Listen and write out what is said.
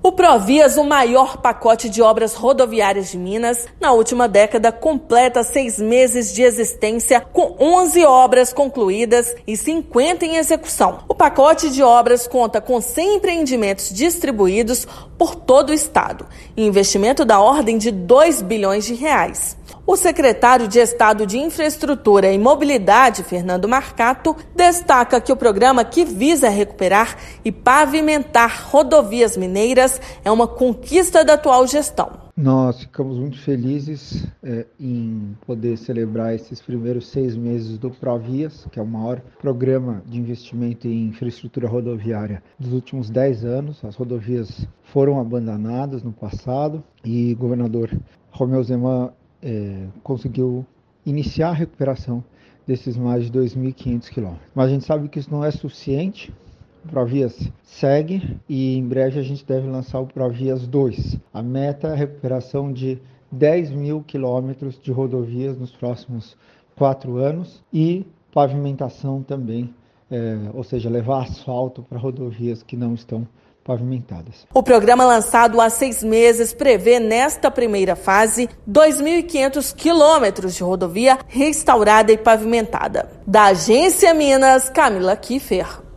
O Provias, o maior pacote de obras rodoviárias de Minas, na última década completa 6 meses de existência com 11 obras concluídas e 50 em execução. O pacote de obras conta com 100 empreendimentos distribuídos por todo o estado e investimento da ordem de 2 bilhões de reais. O secretário de Estado de Infraestrutura e Mobilidade, Fernando Marcato, destaca que o programa, que visa recuperar e pavimentar rodovias mineiras, é uma conquista da atual gestão. Nós ficamos muito felizes em poder celebrar esses primeiros 6 meses do Provias, que é o maior programa de investimento em infraestrutura rodoviária dos últimos 10 anos. As rodovias foram abandonadas no passado e o governador Romeu Zema conseguiu iniciar a recuperação desses mais de 2.500 quilômetros. Mas a gente sabe que isso não é suficiente. O Provias segue e em breve a gente deve lançar o Provias 2. A meta é a recuperação de 10.000 quilômetros de rodovias nos próximos 4 anos e pavimentação também, ou seja, levar asfalto para rodovias que não estão pavimentadas. O programa, lançado há 6 meses, prevê nesta primeira fase 2.500 quilômetros de rodovia restaurada e pavimentada. Da Agência Minas, Camila Kiffer.